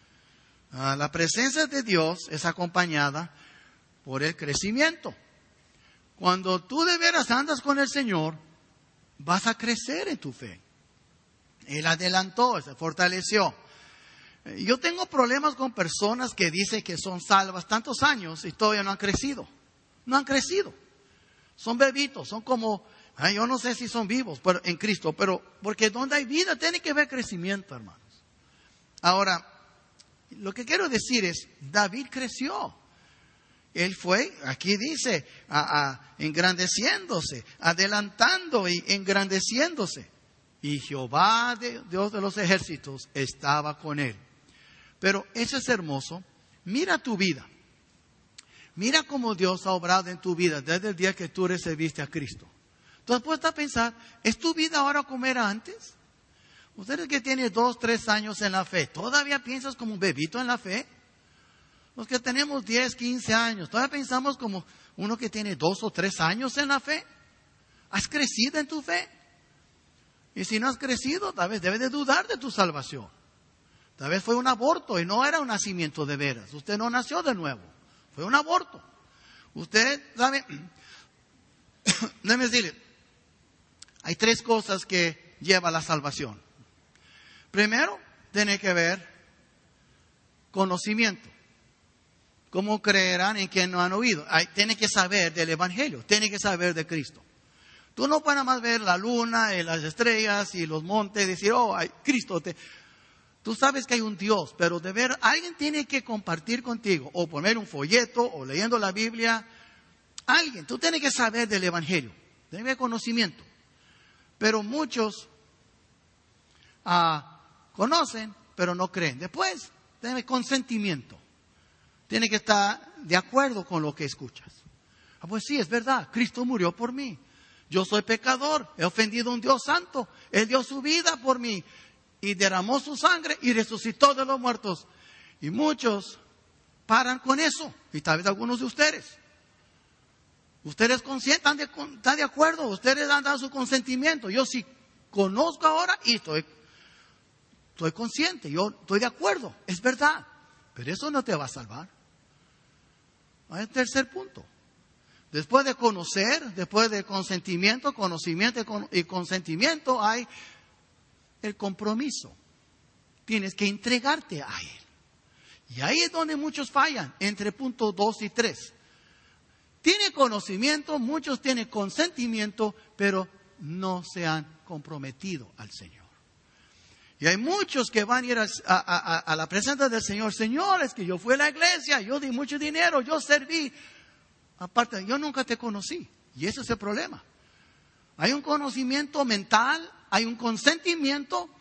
S2: La presencia de Dios es acompañada por el crecimiento. Cuando tú de veras andas con el Señor, vas a crecer en tu fe. Él adelantó, se fortaleció. Yo tengo problemas con personas que dicen que son salvas tantos años y todavía no han crecido. No han crecido. Son bebitos, son como, yo no sé si son vivos en Cristo, pero porque donde hay vida tiene que haber crecimiento, hermanos. Ahora, lo que quiero decir es, David creció. Él fue, aquí dice, engrandeciéndose, adelantando y engrandeciéndose. Y Jehová, Dios de los ejércitos, estaba con él. Pero eso es hermoso. Mira tu vida. Mira cómo Dios ha obrado en tu vida desde el día que tú recibiste a Cristo. Entonces puedes pensar, ¿es tu vida ahora como era antes? Ustedes que tienen 2, 3 años en la fe, ¿todavía piensas como un bebito en la fe? Los que tenemos 10, 15 años, ¿todavía pensamos como uno que tiene 2 o 3 años en la fe? ¿Has crecido en tu fe? Y si no has crecido, tal vez debes de dudar de tu salvación. Tal vez fue un aborto y no era un nacimiento de veras. Usted no nació de nuevo. Fue un aborto. Usted sabe, déjeme decirle, hay 3 cosas que lleva a la salvación. Primero, tiene que ver conocimiento. ¿Cómo creerán en quien no han oído? Tiene que saber del Evangelio, tiene que saber de Cristo. Tú no puedes nada más ver la luna y las estrellas y los montes y decir, Cristo. Tú sabes que hay un Dios, pero de ver, alguien tiene que compartir contigo, o poner un folleto, o leyendo la Biblia. Alguien, tú tienes que saber del Evangelio, tienes que conocimiento. Pero muchos conocen, pero no creen. Después, tiene consentimiento. Tiene que estar de acuerdo con lo que escuchas. Ah, pues sí, es verdad, Cristo murió por mí. Yo soy pecador, he ofendido a un Dios santo. Él dio su vida por mí y derramó su sangre y resucitó de los muertos. Y muchos paran con eso, y tal vez algunos de ustedes. Ustedes están de acuerdo, ustedes han dado su consentimiento. Yo sí conozco ahora y estoy consciente, yo estoy de acuerdo, es verdad. Pero eso no te va a salvar. Hay el tercer punto. Después de conocer, después de conocimiento y consentimiento, hay el compromiso. Tienes que entregarte a Él. Y ahí es donde muchos fallan, entre puntos 2 y 3. Tiene conocimiento, muchos tienen consentimiento, pero no se han comprometido al Señor. Y hay muchos que van a ir a la presencia del Señor. Señor, es que yo fui a la iglesia, yo di mucho dinero, yo serví. Aparte, yo nunca te conocí. Y ese es el problema. Hay un conocimiento mental, hay un consentimiento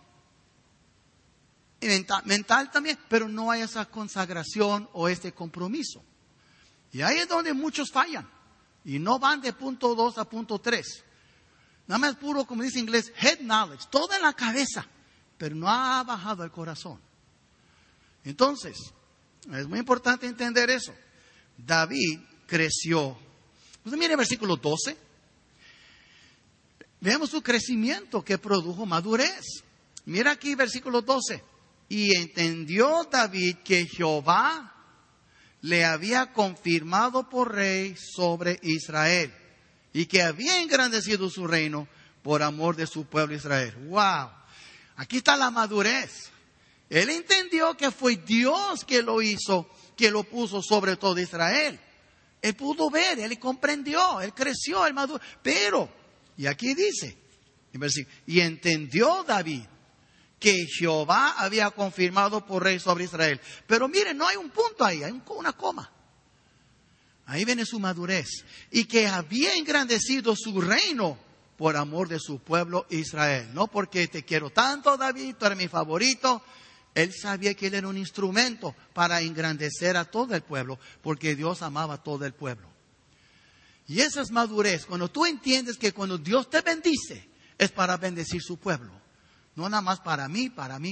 S2: mental también, pero no hay esa consagración o este compromiso. Y ahí es donde muchos fallan. Y no van de punto 2 a punto 3. Nada más puro, como dice en inglés, head knowledge. Todo en la cabeza, pero no ha bajado al corazón. Entonces, es muy importante entender eso. David creció. Pues mire el versículo 12. Vemos su crecimiento que produjo madurez. Mira aquí versículo 12. Y entendió David que Jehová le había confirmado por rey sobre Israel y que había engrandecido su reino por amor de su pueblo Israel. ¡Wow! Aquí está la madurez. Él entendió que fue Dios que lo hizo, que lo puso sobre todo Israel. Él pudo ver, él comprendió, él creció, él maduró. Pero, y aquí dice, y entendió David que Jehová había confirmado por rey sobre Israel. Pero miren, no hay un punto ahí, hay una coma. Ahí viene su madurez. Y que había engrandecido su reino por amor de su pueblo Israel. No porque te quiero tanto, David, tú eres mi favorito. Él sabía que él era un instrumento para engrandecer a todo el pueblo, porque Dios amaba a todo el pueblo. Y esa es madurez. Cuando tú entiendes que cuando Dios te bendice, es para bendecir su pueblo. No nada más para mí.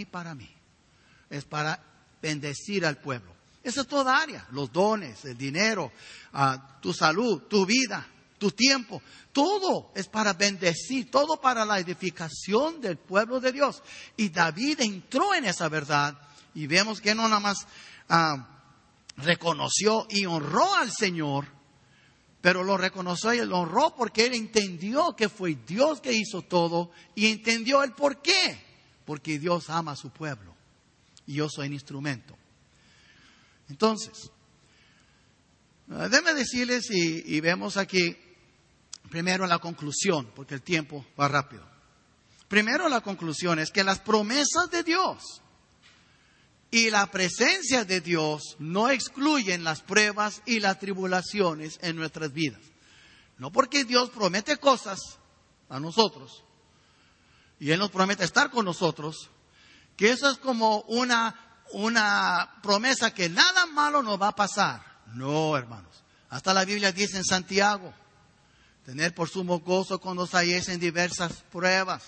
S2: Es para bendecir al pueblo. Esa es toda área. Los dones, el dinero, tu salud, tu vida, tu tiempo. Todo es para bendecir, todo para la edificación del pueblo de Dios. Y David entró en esa verdad. Y vemos que no nada más reconoció y honró al Señor, pero lo reconoció y lo honró porque él entendió que fue Dios que hizo todo y entendió el por qué. Porque Dios ama a su pueblo y yo soy un instrumento. Entonces, déjenme decirles y vemos aquí primero la conclusión, porque el tiempo va rápido. Primero la conclusión es que las promesas de Dios y la presencia de Dios no excluyen las pruebas y las tribulaciones en nuestras vidas. No porque Dios promete cosas a nosotros y Él nos promete estar con nosotros, que eso es como una promesa que nada malo nos va a pasar. No, hermanos. Hasta la Biblia dice en Santiago, tener por sumo gozo cuando os halléis en diversas pruebas,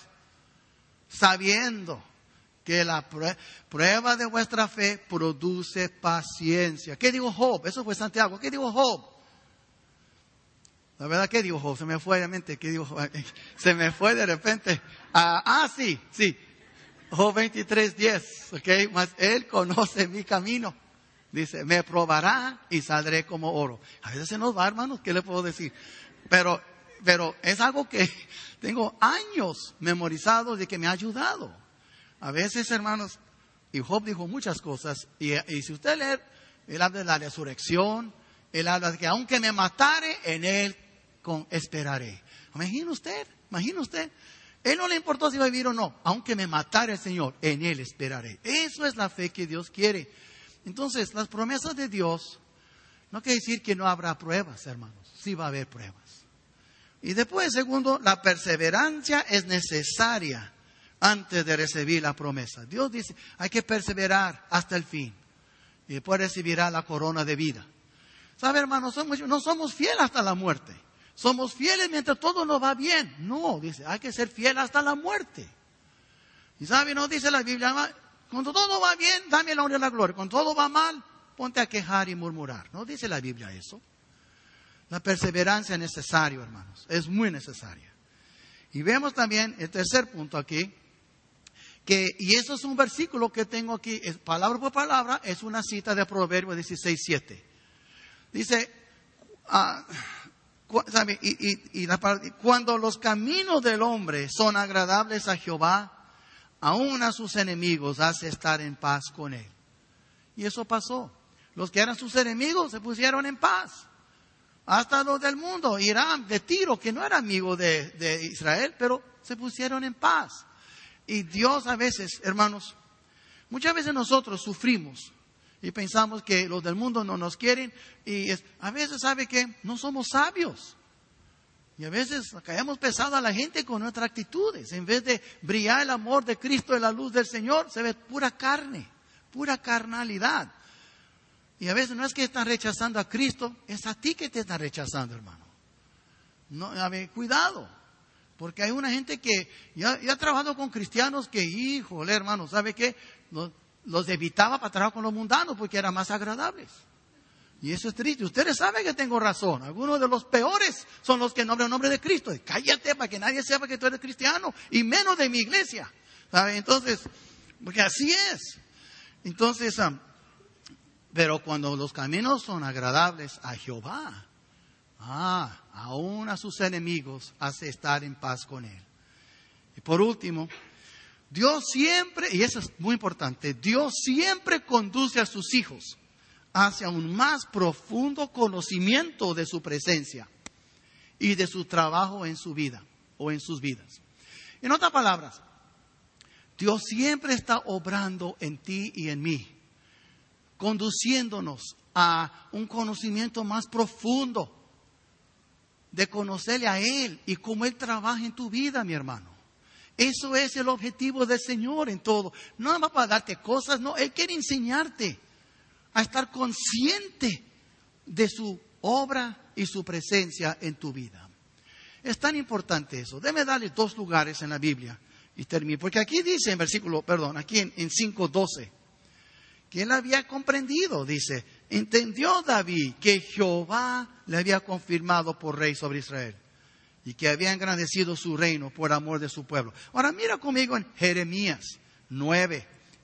S2: sabiendo que la prueba de vuestra fe produce paciencia. ¿Qué dijo Job? Eso fue Santiago. ¿Qué dijo Job? La verdad, ¿qué dijo Job? Se me fue de la mente. ¿Qué dijo? Se me fue de repente. Sí. Job 23:10. ¿Ok? Mas Él conoce mi camino. Dice, me probará y saldré como oro. A veces se nos va, hermanos. ¿Qué le puedo decir? Pero es algo que tengo años memorizados de que me ha ayudado. A veces, hermanos, y Job dijo muchas cosas, y si usted lee, él habla de la resurrección, él habla de que aunque me matare, en él esperaré. Imagina usted, él no le importó si va a vivir o no, aunque me matare el Señor, en él esperaré. Eso es la fe que Dios quiere. Entonces, las promesas de Dios, no quiere decir que no habrá pruebas, hermanos, sí va a haber pruebas. Y después, segundo, la perseverancia es necesaria antes de recibir la promesa. Dios dice, hay que perseverar hasta el fin. Y después recibirá la corona de vida. ¿Sabe, hermanos? No somos fieles hasta la muerte. Somos fieles mientras todo nos va bien. No, dice, hay que ser fiel hasta la muerte. Y sabe, no dice la Biblia, cuando todo va bien, dame la honra y la gloria. Cuando todo va mal, ponte a quejar y murmurar. No dice la Biblia eso. La perseverancia es necesaria, hermanos. Es muy necesaria. Y vemos también el tercer punto aquí, y eso es un versículo que tengo aquí, palabra por palabra, es una cita de Proverbios 16:7. Dice, cuando los caminos del hombre son agradables a Jehová, aún a sus enemigos hace estar en paz con él. Y eso pasó. Los que eran sus enemigos se pusieron en paz. Hasta los del mundo, Irán, de Tiro, que no era amigo de Israel, pero se pusieron en paz. Y Dios a veces, hermanos, muchas veces nosotros sufrimos y pensamos que los del mundo no nos quieren. Y a veces, ¿sabe qué? No somos sabios. Y a veces caemos pesado a la gente con nuestras actitudes. En vez de brillar el amor de Cristo en la luz del Señor, se ve pura carne, pura carnalidad. Y a veces no es que están rechazando a Cristo, es a ti que te están rechazando, hermano. No, a ver, cuidado, porque hay una gente que ya ha trabajado con cristianos que, híjole, hermano, ¿sabe qué? Los evitaba para trabajar con los mundanos porque eran más agradables. Y eso es triste. Ustedes saben que tengo razón. Algunos de los peores son los que nombran el nombre de Cristo. Cállate para que nadie sepa que tú eres cristiano, y menos de mi iglesia. ¿Sabe? Entonces, porque así es. Entonces, pero cuando los caminos son agradables a Jehová, aún a sus enemigos hace estar en paz con él. Y por último, Dios siempre, y eso es muy importante, Dios siempre conduce a sus hijos hacia un más profundo conocimiento de su presencia y de su trabajo en su vida o en sus vidas. En otras palabras, Dios siempre está obrando en ti y en mí, conduciéndonos a un conocimiento más profundo de conocerle a Él y cómo Él trabaja en tu vida, mi hermano. Eso es el objetivo del Señor en todo. No nada más para darte cosas, no, Él quiere enseñarte a estar consciente de su obra y su presencia en tu vida. Es tan importante eso. Déjame darle 2 lugares en la Biblia y termino. Porque aquí dice aquí en 5:12, que él había comprendido, dice, entendió David que Jehová le había confirmado por rey sobre Israel y que había engrandecido su reino por amor de su pueblo. Ahora mira conmigo en Jeremías 9,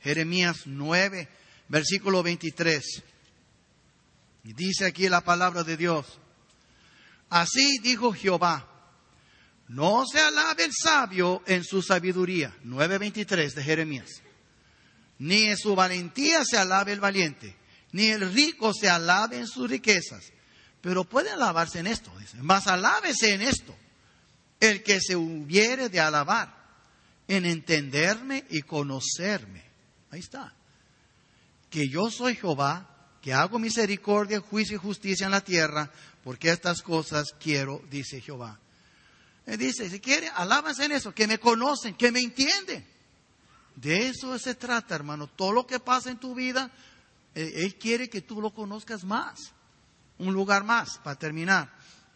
S2: versículo 23. Y dice aquí la palabra de Dios: así dijo Jehová, no se alabe el sabio en su sabiduría. 9:23 de Jeremías. Ni en su valentía se alabe el valiente, ni el rico se alabe en sus riquezas. Pero puede alabarse en esto, dice. Mas alábese en esto el que se hubiere de alabar, en entenderme y conocerme. Ahí está. Que yo soy Jehová, que hago misericordia, juicio y justicia en la tierra, porque estas cosas quiero, dice Jehová. Él dice, si quiere, alábanse en eso, que me conocen, que me entienden. De eso se trata, hermano. Todo lo que pasa en tu vida, Él quiere que tú lo conozcas más. Un lugar más, para terminar.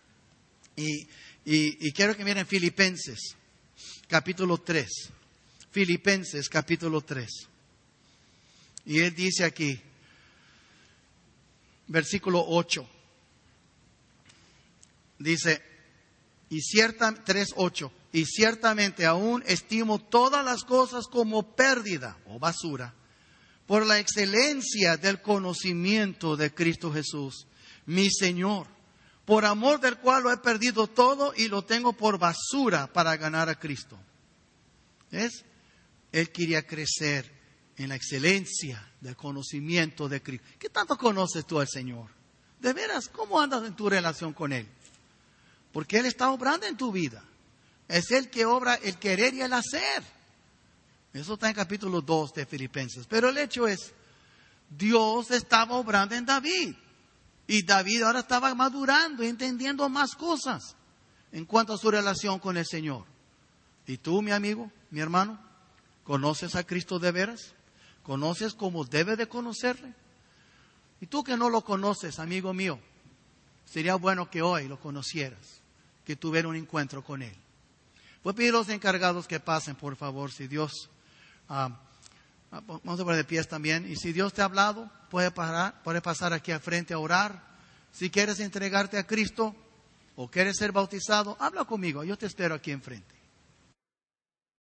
S2: Y quiero que miren Filipenses, capítulo 3. Filipenses, capítulo 3. Y Él dice aquí, versículo 8. Dice, 3:8. Y ciertamente aún estimo todas las cosas como pérdida o basura por la excelencia del conocimiento de Cristo Jesús, mi Señor, por amor del cual lo he perdido todo y lo tengo por basura para ganar a Cristo. ¿Ves? Él quería crecer en la excelencia del conocimiento de Cristo. ¿Qué tanto conoces tú al Señor? De veras, ¿cómo andas en tu relación con Él? Porque Él está obrando en tu vida. Es Él que obra el querer y el hacer. Eso está en capítulo 2 de Filipenses. Pero el hecho es, Dios estaba obrando en David. Y David ahora estaba madurando y entendiendo más cosas en cuanto a su relación con el Señor. ¿Y tú, mi amigo, mi hermano, conoces a Cristo de veras? ¿Conoces como debe de conocerle? Y tú que no lo conoces, amigo mío, sería bueno que hoy lo conocieras, que tuviera un encuentro con Él. Voy a pedir a los encargados que pasen, por favor, si Dios... vamos a poner de pies también. Y si Dios te ha hablado, puede pasar aquí al frente a orar. Si quieres entregarte a Cristo o quieres ser bautizado, habla conmigo. Yo te espero aquí enfrente.